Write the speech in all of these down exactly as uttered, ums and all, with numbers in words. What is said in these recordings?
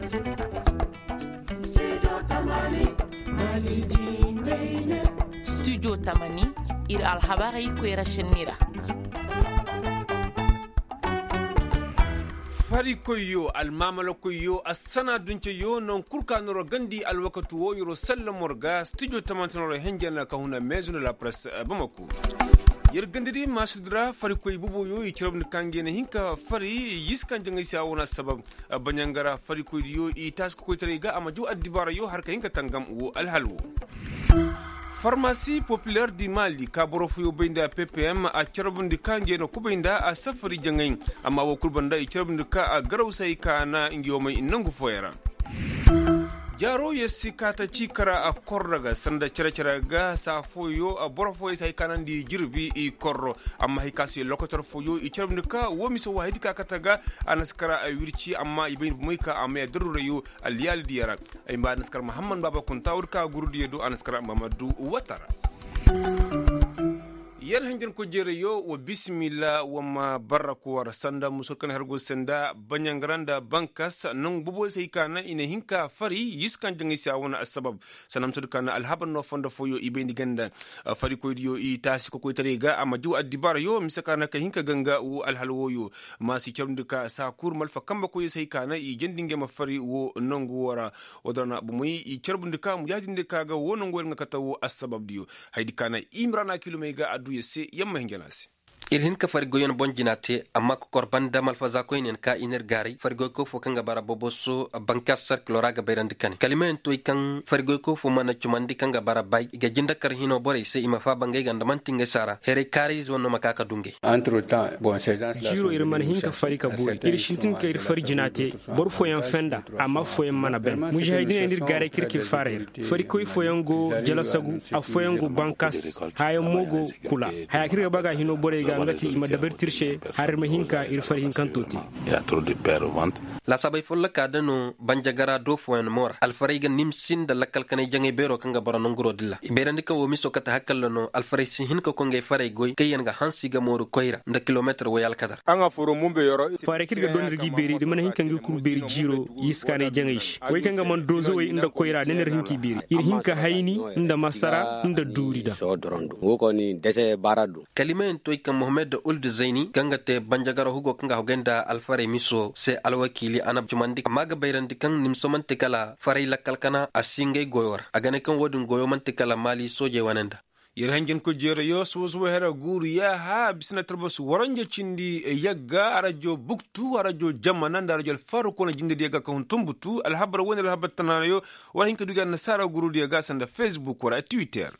Studio Tamani ir alhabari kwera shenira. fari koyo almamala koyo asana dunce yo non kurka noro gandi alwakatu wo yoro sallamorga studio Tamantino hengena kahuna maison de la presse Bamako. Yergandiri masudra fari koy bubu yo i chirobni kangene hinka fari yiskan jangay sa wona sabab banyangara fari koy yo i task koy tarega amaju adibara yo harka hinka tangam wo alhalwo. Pharmacie populaire du Mali kaborofu yo benda P P M a charabundi kangeno kubenda a safari jangay amma wo kulbanda i charabundi ka a garawsay kana ngiyoma inangu foyara. Jaro yesi kata chikara a korraga sanda chara ga sa foyo a borofo sai kanan di jirbi i korro amma hikasi lokotor foyo i charbnika wo miso wahidi ka kataga anaskara a wirci amma ibin muika amma dururayo aliyal diyara ay ba anaskar Muhammad Baba Kuntawur ka gurudi do anaskar Mamadou Watara. Yan hanjin ko jere yo wa bismillah wa ma baraku wa sanda musulkan hargo sanda banyangranda bankas nung bubo sai kana ina hinka fari yiskan jangi sawona asbab sanam sud kana alhaban no fonda foyo ibendi ganda fari ko dio i tasi ko ko tarega amaju adibar yo misakana ka hinka ganga u alhalwo yo masi chamduka sa kur malfa kamba ko sai kana i jendinge ma fari wo nongu wara odana bumuyi i charbundika mujadindika ga wonon ngol ngakatawo asbab dio haydi kana imrana kilomega adu yesse yamma hingenasi irhin ka fargoyon bonjinate amma ko korban damal faza ko inen ka iner gari fargoy ko fo kanga bara boboso bankas sar kloraga beyrandi kan kalimen to kan fargoy ko fo mana chumandi kanga bara bay ga jinda kar hino bore se ima fa bangay ganda mantinga sara here karis wonno makaka dunge entre temps bon ces gens là jiro ir man hinka farika boy ir shintin ka ir farjinate bor fo yan fenda amma fo yan mana ben mujahidin indir gare kirkir farer farikoy fo yango jalasagu a fo yango bankas hayo mogo kula haya kirga baga hino bore ga ngati ima dabar tirshe har mahinka ir farhin kantoti ya trop de père vente la sabay folla kadano banjagara do foen mor alfarayga nimsin da lakal kanay jange bero kanga bara ngoro dilla iberandi ka wo miso kata hakkalono alfaray si hin ko ngey faray goy kayen ga hansi ga moru koyra nda kilometer woyal kadar anga furo mumbe yoro fare kirga don rigi beri de man hinka ngi ku beri jiro yiskane jangish way kanga man dozo way inda koyra nener hinki beri ir hinka hayni inda masara inda durida so dorondo woko ni dese baradu kalimen toy kam Mohamed Ould Zaini gangate banjagara hugo kanga hogenda alfare miso se alwakili anab jumandi maga bayrandi kan nimsomante kala faray lakkal kana asingay goyor agane kan wodun goyo mante kala mali soje wananda yir hanjin ko jere yo so so hera guru ya ha bisna turbos waranje cindi yagga arajo buktu arajo jamana ndarajo faru ko na jinde diga ka huntumbutu alhabra wona alhabat tanayo wa hinka duga nasara guru diga sanda Facebook wala Twitter.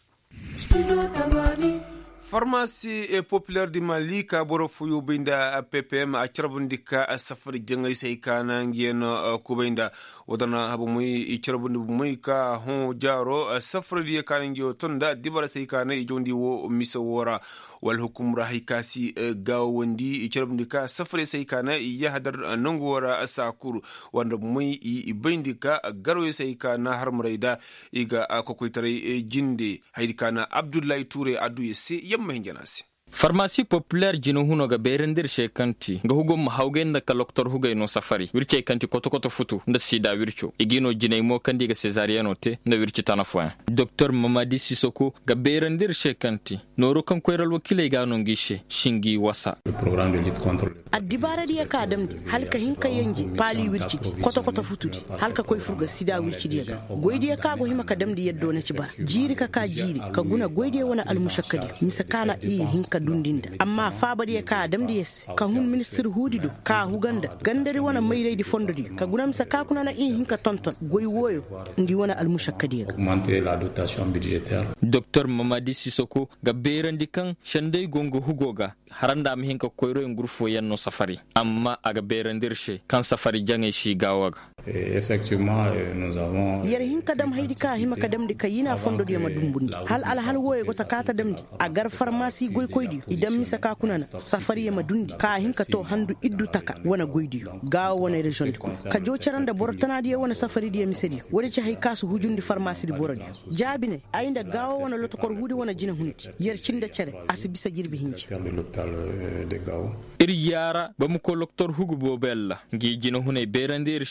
Pharmacie populaire du Mali ka borofu yo binda P P M a charbundika a safari jangay say kana ngeno kubinda wadana habu muy i charbundu muy ka hon jaro safari di kana ngyo tonda dibara say kana i jondi wo misa wora wal hukum rahikasi gawandi i charbundika safari say kana i yahdar nongo wora sakuru wanda muy i bindika garo say kana har murayda iga kokoitare jinde haydi kana Abdoulaye Touré adu yesi Pharmacie populaire jino huno ga berendir shekanti ga hugo ma hawgenda ka docteur hugay no safari wirce kanti koto koto futu nda sida wircho igino jinay mo kandi ga cesariano te nda wirci tanafo docteur Mamadi Sissoko ga berendir shekanti noro kan koyral wakile ga no ngishe shingi wasa le programme de lutte contre adibara di akadam halka hinka yanji pali wirci koto koto futu halka koy furga sida wirci diga goydi ka go hima kadam di yeddo na ci bar jiri ka ka jiri ka guna goydi wana almushakkadi misakana i hinka dundinda amma fabari ka adam di yes ka hun minister hudido ka huganda gandari wana mayre di fondodi ka gunam sa ka kuna na in hinka tonton goy woyo ngi wana almushakkadi augmenter la dotation budgétaire docteur Mamadi Sissoko ga berandi kan shandai gongo hugoga haranda mi hinka koyro en gurfo yanno safari amma aga berandirshe kan safari jange shi gawaga effectivement nous avons yar hinka dam haydi ka hima kadam di kayina fondodi ma dumbundi hal al hal woyo go takata damdi agar pharmacie goy koydi idan mi saka kunana safari ma dundi ka hinka to handu iddu taka wana goydi gawa wana region ko ka jo charanda bortana di wana safari di misedi wori ci hay kasu hujundi pharmacie di borodi jabine ainda gawa wana lotokor hudi wana jina hunti yer cinda cere asibisa jirbi hinji iri yara bamu ko docteur hugo bobella ngi jina hunay berandirshe kan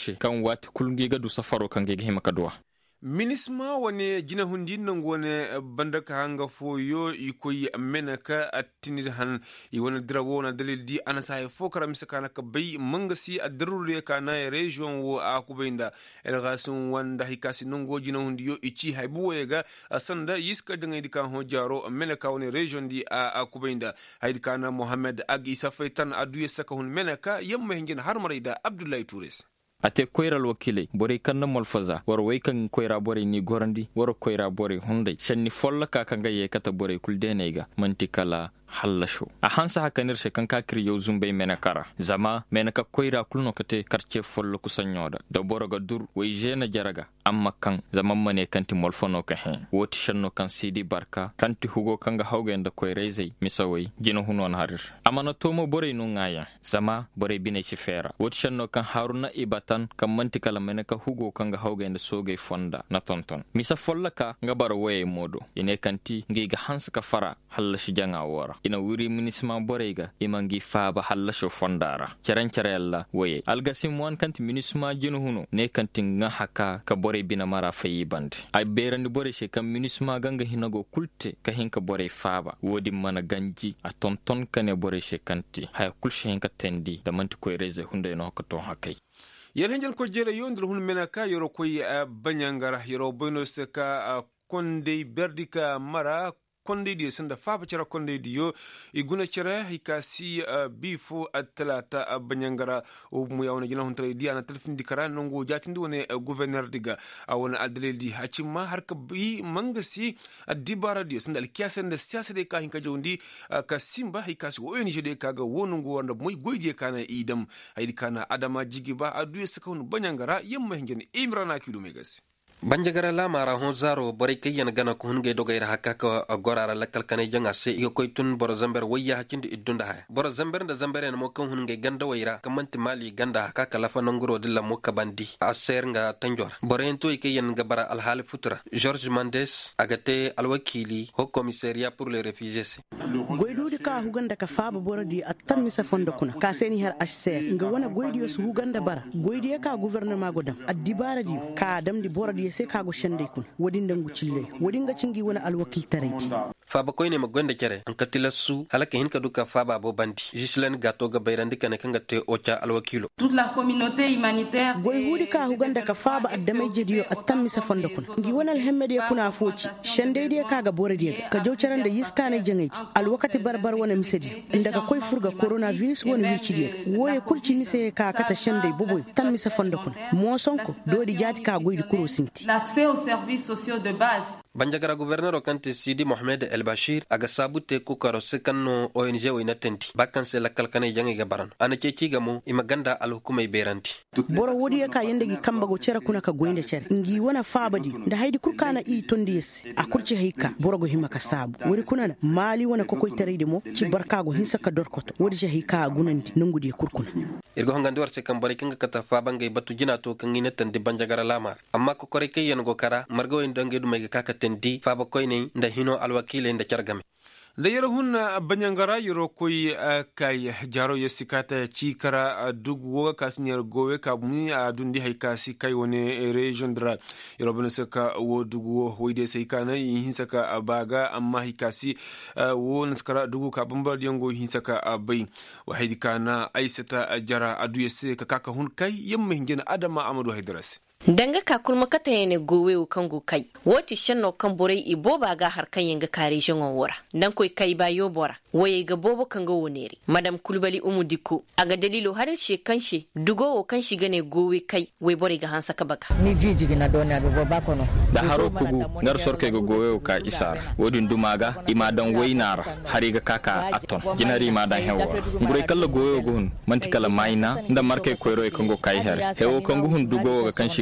wati kulungi ga du safaro kan ge hima kadwa minisma wane gina hundin nan gone banda ka hanga foyo ikoyi amenaka atinir han i wana drawo na dalil di ana sai fokara misaka na ka bai mangasi adarure ka na region wo a kubainda elgasun wanda hikasi nongo gina hundiyo ichi haibu wega asanda yiska danga dika ho jaro amenaka wane region di a kubainda haidika na Mohamed Agi Safaitan aduye saka hun menaka yamma hingin har marida Abdullahi Tourés ate koyral wakile bore kanna molfaza war way kan koyra bore ni gorandi war koyra bore hunde shanni folla ka kanga ye kata bore kuldenega mantikala hallasho a hansa hakanir she kan ka kir yo zumbe menakara zama menaka koyra kulno kate karce follo kusanyoda da boroga dur way jena jaraga amma kan zaman mane kanti molfono ka hen woti shanno kan sidi barka kanti hugo kanga hawgenda koyrezai misawai jino hunon harir amana tomo bore no ngaya zama bore bine ci fera woti shanno kan haruna ibatan kan mantikala menaka hugo kanga hawgenda sogay fonda na tonton misa follaka nga bar waye modo ine kanti ngiga hansa ka fara hallashi janga wora ina wuri minisma borega imangi faaba hallasho fondara charan charella waye algasim wan kanti minisma jino huno ne kanti nga haka ka bore bina mara fayi band ay berandi bore she kam minisma ganga hinago kulte ka hinka bore faaba wodi mana ganji a tonton kane bore she kanti hay kulshe hinka tendi da manti koy reze hunde no ko ton hakay yel henjel ko jere yondul hun menaka yoro koy banyangara yoro bono seka konde berdika mara konde di sanda faba cara konde di yo iguna cara hikasi uh, bifo atalata uh, banyangara o mu yawna gina huntra di ana telefon di kara nongo jatindi wone uh, gouverneur diga awona uh, adalel di hacima harka bi mangasi adibara di sanda alkiasen de siasa de ka hinka jondi uh, ka simba hikasi o ni jede kaga wonungo wanda moy goyje kana idam haydi kana adama jigiba adu sakon banyangara yemma hingen imrana kilomegas banjagara la mara hon zaro bore kayen gana ko hunge dogayra hakka ko gorara lakal kane janga se yo koytun boro zamber wayya hakinde iddunda ha boro zamber da zamber en mo kan hunge ganda wayra kamanti mali ganda hakka kala fa nongoro dilla mo kabandi aser nga tanjor bore en toy kayen gabara al hal futra George Mendes agate al wakili ho commissariat pour les réfugiés goydu ka huganda ka faaba boro di atammi sa fondo kuna ka seni har H C R nga wona goydi su huganda bara goydi ka gouvernement godam adibara di ka dam di boro di sai kago shande kun wadin dangu cille wadin ga cingi wani alwakil tareti faba koyne magwanda kere an katila su halaka hinka duka faba bo bandi jislan gato ga bayrandi kane kanga te ocha alwakilo toute la communauté humanitaire goy hudi ka huganda ka faba addamay jediyo attammi sa fonda kun ngi wonal hemmede kuna foci shande de kaga boredi ka jawcaran da yiskane jengeji alwakati barbar wona misedi indaga koy furga coronavirus wona wircidi woye kulci mise ka kata shande boboy tammi sa fonda kun mo sonko dodi jati ka goydi kuro sinti l'accès aux services sociaux de base banjagara gouverneur o kante Sidi Mohamed El Bashir aga sabute ku karo sekanno O N G wayna tenti bakkan se lakkal kane jangi ga baran ana ce ci gamu imaganda al hukumai beranti boro wodi ka yandegi kamba go cera kuna ka goynde cera ngi wona faabadi da haydi kurkana i tondi yes a kurci hayka boro go himaka sabu wori kuna mali wona ko koy tarede mo ci barka go hinsa ka dorkoto wodi je hayka gunandi nangudi kurkuna irgo hangande war se kam bari kinga kata faabangay batu jinato kan ngine tandi banjagara lamar amma ko kore kay yen go kara margo en dange dum ga kaka tendi faba koyne nda hino alwakile nda cargame da yara hunna banyangara yoro koy kay jaro yesikata chikara dugwo kasnyer gowe kabuni adundi haykasi kay woni region dra yoro bonasaka wo dugwo hoyde seykana hinsaka baga amma haykasi won skara dugu ka bambal yongo hinsaka bay wa haydikana aisata jara adu yese kaka hun kay yemme hingena adama amadu haydarasi danga ka kulma kata yene gowe u kango kai woti shanno kan borai ibo ba ga har kan yanga kare shin wora dan koi kai ba yo bora waye ga bobo kango woneri madam kulbali umu dikko aga dalilo har she kanshi dugo o kanshi gane gowe kai wai bore ga hansa ka baka ni jijigi na dona be ba kono da haro kugu ngar sorke go gowe ka isar wodin dumaga ima dan wainara hari ga kaka aton jinari ma dan hewa ngure kala gowe go hun manti kala maina nda marke koyro e kango kai her hewo kango hun dugo ga kanshi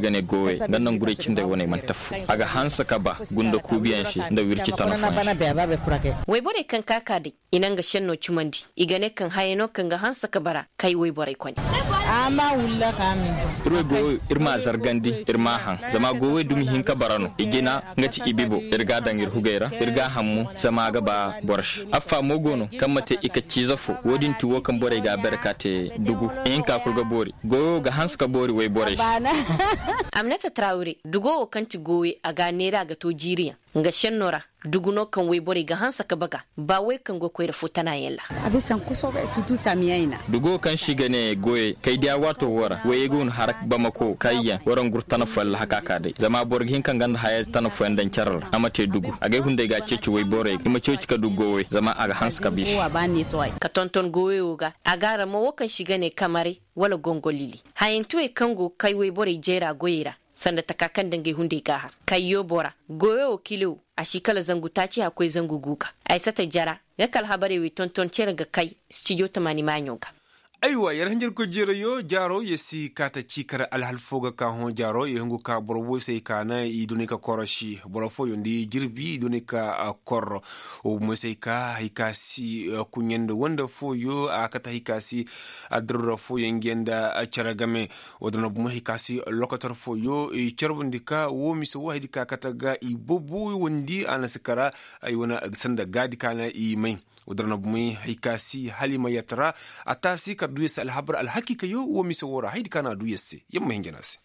shigane gowe gannan gure cinde wone man tafu aga hansa kaba gunda kubiyan shi da wirci tanafan wai bore kan kaka dai inan ga shanno cumandi igane kan hayeno kan ga hansa kabara kai wai bore kwani ama wulla kamin irwe gowe irma zargandi irma han zama gowe dumi hinka barano igina ngati ibibo irga dangir hugera irga hammu zama ga ba borsh affa mogono kamate ikacci zafo wodin tuwo kan bore ga barkate dugu in ka kulga bori goyo ga hanska bori wai bore amnata traure dugo kanti gowe aga nera ga to jiriya nga shennora duguno kan wai bore ga hansa ka baga ba wai kan go koyar futana yalla abisan kuso ba su tu samiyaina dugo kan shiga ne goye kai dia wato wora wai gun harak bamako kayya waran gurtana fal haka ka dai zama borgin kan ganda hayar tana fo dan charar amate dugu agai hunde ga ceci wai bore kuma ceci ka dugo wai zama aga hansa ka bishi ka tonton goye uga agara mo wakan shiga ne kamare wala gongolili hayin tuwe kango kai wai bore jera goyera sanda takakan dange hunde gaha kayo bora goyo kilo a shikala zangu taci akwai zangu guka ai sata jara ya kal habare wi tonton cere ga kai studio tamani manyoga aiwa yar hanjir ko jero yo jaro yesi kata cikara alhalfoga ka hon jaro ye hungu ka borbo sai kana i dunika koroshi borofo yondi jirbi dunika korro o mo sai ka hikasi kunyendo wanda fo yo akata hikasi adro fo yengenda charagame odona mo hikasi lokator fo yo i charbundika wo miso wahidi ka kataga i bobu wondi anasikara ai wana sanda gadi kana i mai ودرنا بمي هيكاسي حليمة يترى أتاسي كدويس الحبر الحقيقة يو ومسورة هيد كان دويسي يم هنجناسي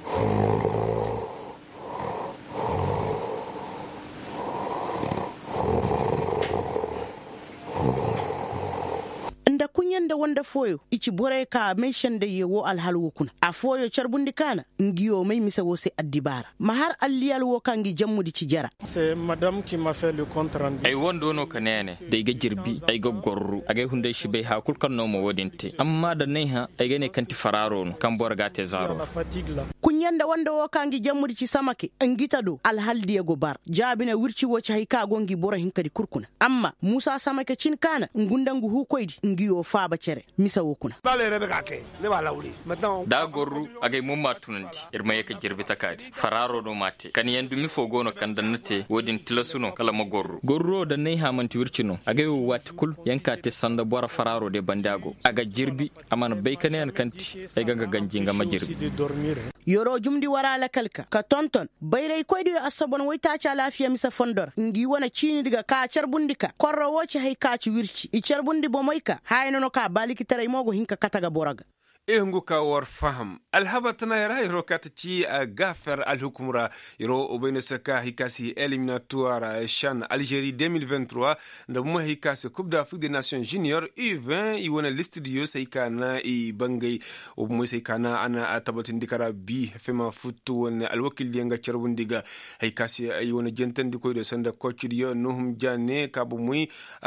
da kunyan da wanda foyo ichi bore ka meshan da yewo alhalu kuna a foyo charbundi kana ngiyo mai misa wose addibara mahar alliyal wo kangi jammu di cijara c'est madame qui m'a fait le compte rendu ay wondo no kanene de ga jirbi ay go gorru agay hunde shibe ha kul kan no mo wodinte amma da nei ha ay gane kanti fararo no kan bor gate zaro kunyan da wanda wo kangi jammu di ci samake ngita do alhaldi go bar jabina wirci wo ci hay ka gongi bora hinkadi kurkuna amma musa samake cin kana ngundangu hu koydi ngiyo fa ba cere misa wokuna bale rebe kake ne ba lawli maintenant da gorru agay mumma tunandi irma yake jirbi takadi fararo do mate kan yandu mi fo gono kan dannate wodin tilasuno kala mo gorru gorro da nei ha manti wircino agay wat kul yanka te sanda bora fararo de bandago aga jirbi amana baykane an kanti ay ganga ganjinga ma jirbi yoro jumdi wara la kalka ka tonton bayray koydi asabon wayta cha lafiya misa fondor ngi wona chini diga ka charbundika korro woci hay ka ci wirci i charbundi bo moyka hayno ka baliki taray mogo hinka kataga boraga إنغو كور فهم الهبتنا يراي روكاتي غافر الحكومة يرو وبين سكا هيكاسي إليميناتوار شان ألجيري ألفين وثلاثة نبمو هيكاسي كوب دافريك دي ناسيون جونيور إي عشرين يوانا الاستديو سيكانا إي بانغي وبمو سيكانا أنا أتبتن ديكارا بي فيما فوتوان الوكيل ديانغا چربون ديغا هيكاسي يوانا جنتن ديكوي دي سندا كوچريو نوهم جاني كابوموي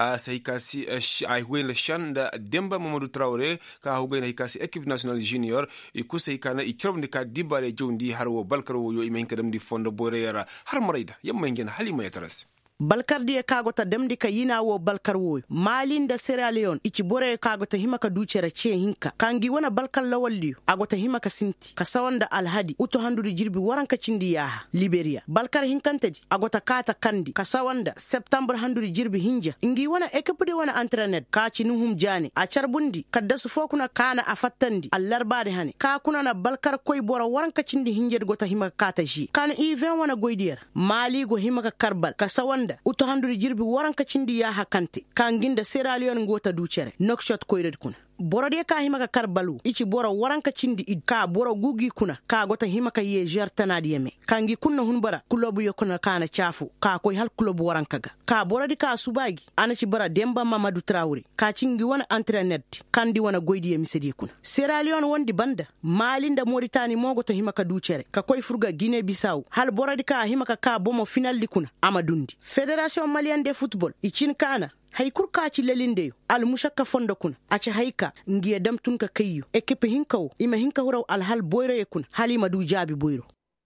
سيكاسي أيهوين لشان دا ديمبا ممدو تراوري كاهوغين هيكاسي إكيب national junior ikusa ikana ikrabni ka dibale jondi harwo balkaro yo imen kadam di fondo boreyara har marayda yamma ngen halima yataras balkar di kagota demdi ka yina wo balkar wo malin da Sierra Leone ichi bore kagota himaka ducera ce hinka kangi wana balkar lawalli agota himaka sinti ka sawanda alhadi uto handuri jirbi waranka cindi yaha Liberia balkar hinkantadi agota kata kandi ka sawanda September handuri jirbi hinja ingi wana ekapde wana internet ka cinuhum jani a charbundi kadda su fokuna kana afattandi allarbade hane ka kuna na balkar koy bora waranka cindi hinja gota himaka kata ji kana even wana goydiyar mali go himaka karbal ka sawanda uto handuri jirbi waranka cindi ya hakante kanginda Sierra Leone ngota ducere nokshot koyred kuna borode ka himaka karbalu ichi bora waranka cindi id ka bora gugi kuna ka gota himaka ye jertana diyeme kangi kunna hunbara kulobu yokona kana chafu ka koy hal kulobu waranka ga ka borodi ka subagi anachi bara Demba Mamadou Traoré ka cingi wana internet kandi wana goydi ye misedi kuna Sierra Leone wondi banda malinda Mauritanie mogo to himaka ducere ka koy furga Guinée Bissau hal borodi ka himaka ka bomo final di kuna amadundi Fédération Malienne de Football ichin kana haykur kaci lelinde al mushakka fondo kun aci hayka ngiye dam tun ka kayyo ekipe hinkaw ima hinka huraw al hal boyre kun halima du jabi boyro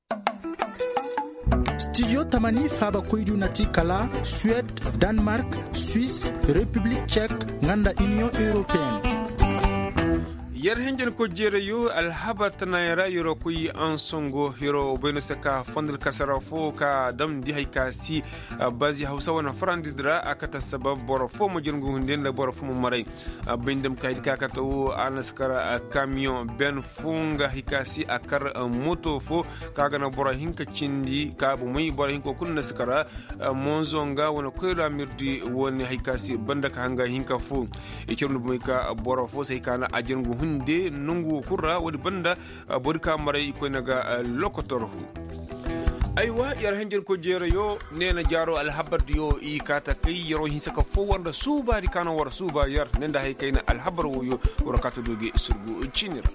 studio tamani faba koydu nati kala Suède Danemark Suisse République tchèque nganda Union européenne yar henjel ko jere yo alhaba tanayara yoro kuyi an songo yoro beno saka fondal kasara fo ka dam di hay kasi bazi hausa wana farandi dra akata sabab boro fo mo jengu hunden la boro fo mo maray bindam kaydi kakata o anaskara camion ben funga hikasi akar moto fo kaga na boro hinka cindi ka bu muy boro hinko kunna skara monzonga wana koyra mirdi woni hikasi banda ka hanga hinka fo e cernu muy ka boro fo sai kana ajengu hunde nungu kurra wadi banda borika maray ko naga lokotorhu aywa yar henjel ko jere yo nena jaro alhabar yo i kata kay yoro hisaka fo wanda suba di kana war suba yar nenda hay kayna alhabar wo yo warakata doge surgu cinira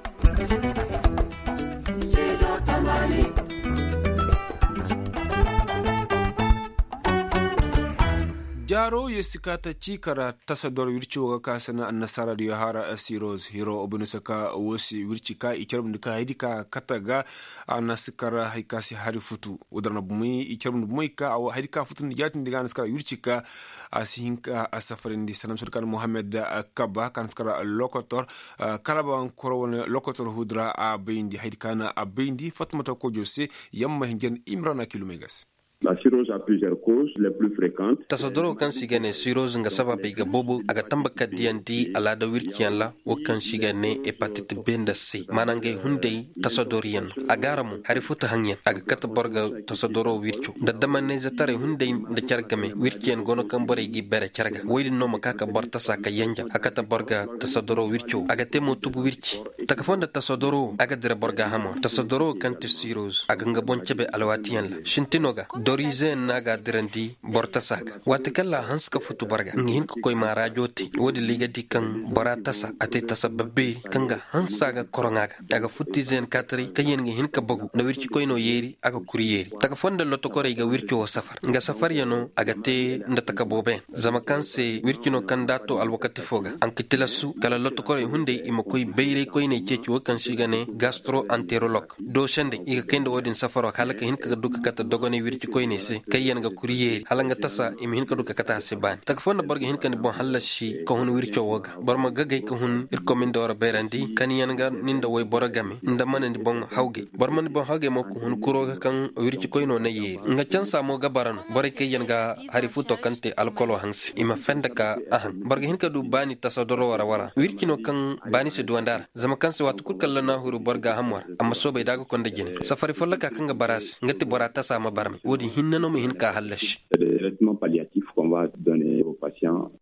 jaro yesikata cikara tasador wirci wa kasana annasara da yahara asiros hero obunusaka wosi wirci ka ikiram duka haidika kataga anasikara haikasi hari futu udarna bumi ikiram bumi ka aw haidika futu nijatin diga anasikara wirci ka asihinka asafarin di sanam sulkan muhammad kaba kanskara lokotor kalaba koro wona lokotor hudra a bindi haidika na a bindi fatmata ko jose yamma hingen imrana kilomegas. La cirrhose a plusieurs causes, les plus fréquentes. Tasadoro kan sigane cirrhose nga sababu ga bobo aga tambaka diandi alada wirkiyan la o kan sigane hepatite B da C manangay hundai tasadoriyan agaramu harifuta hanya aga kata borga tasadoro wircho da damane zatare hundai da chargame wirkiyan gono kan bore gi bere charga woydi no makaka borta saka yanja akata borga tasadoro wircho aga temo tubu wirchi takafonda tasadoro aga dire borga hamo tasadoro kan cirrhose aga nga bonchebe alwatiyan la shintinoga dorizen naga dirandi borta saga wata kala hanska futu barga ngihin ko koy mara joti wodi liga dikan borata sa ate tasabbe kanga hansaga korongaga daga futti zen katri kayen ngihin ka bagu na wirci koy no yeri aga kuriyeri taka fonda lotto kore ga wirci wo safar nga safar yano aga te ndata bobe zama kanse wirci no kandato al wakati foga ankitilasu kala lotto kore hunde ima koy beyre koy ne ceci wakan sigane gastroenterolog do shende iga kendo wodin safaro kala ka hin ka duka kata dogone wirci koy ne se kayen ga kuriyeri halanga tasa imi hin ka duka kata se ban taka fonda barga hin kan bon halashi ko hun wirci woga barma gagay ko hun ir komin dora berandi kaniyan ga ninda way boragame nda manandi bon hawge barman bon hawge mo ko hun kuro kan wirci koy no ne yi nga chansa mo gabarano bare kayen ga harifuto kante alkolo hansi ima fenda ka ahan barga hin ka du bani tasadoro wara wara wirci no kan bani se duandar zama kan se watu kala na huru borga hamwar amma so bai daga konda jine safari folla ka kan ga baras ngati borata sama barme wodi hinna no mi hin ka halash Le traitement palliatif qu'on va donner aux patients